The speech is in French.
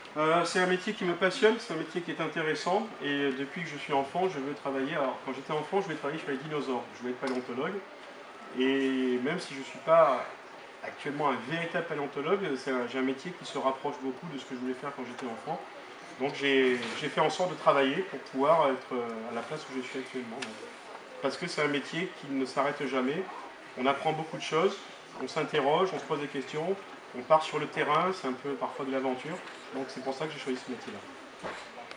C'est un métier qui me passionne, c'est un métier qui est intéressant et depuis que je suis enfant, je veux travailler. Alors, quand j'étais enfant, je voulais travailler sur les dinosaures, je voulais être paléontologue et même si je ne suis pas actuellement un véritable paléontologue, j'ai un métier qui se rapproche beaucoup de ce que je voulais faire quand j'étais enfant. Donc j'ai fait en sorte de travailler pour pouvoir être à la place où je suis actuellement. Parce que c'est un métier qui ne s'arrête jamais. On apprend beaucoup de choses, on s'interroge, on se pose des questions, on part sur le terrain, c'est un peu parfois de l'aventure. Donc c'est pour ça que j'ai choisi ce métier-là.